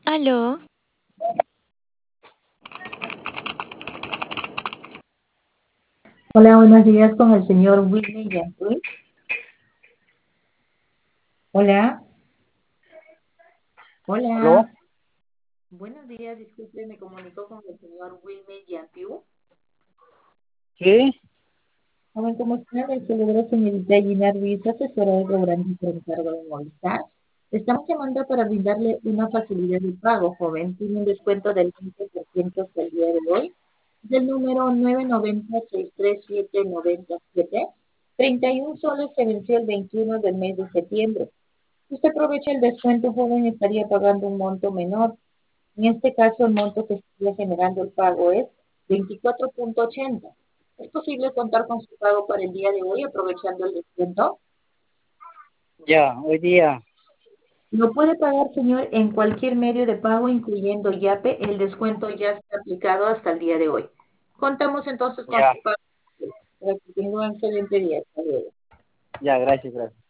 Aló, Hola, buenos días con el señor Whitney Yantuy. Hola, ¿Aló? hola. Buenos días, disculpe, me comunicó con el señor Whitney Yantuy. Sí, Joven, ¿cómo está? Le celebro señorita Gina Ruiz, asesora de programa por encargo de Movistar. Le estamos llamando para brindarle una facilidad de pago, joven. Tiene un descuento del 20% hasta el día de hoy. Del número 990-637-97. 31 soles se venció el 21 del mes de septiembre. Si usted aprovecha el descuento, joven, estaría pagando un monto menor. En este caso, el monto que estaría generando el pago es 24,80. ¿Es posible contar con su pago para el día de hoy aprovechando el descuento? ya, hoy día, Lo puede pagar, señor, en cualquier medio de pago, incluyendo Yape. El descuento ya está aplicado hasta el día de hoy. Contamos entonces con ya, su pago para que tenga un excelente día. Hasta luego. ya, gracias, gracias.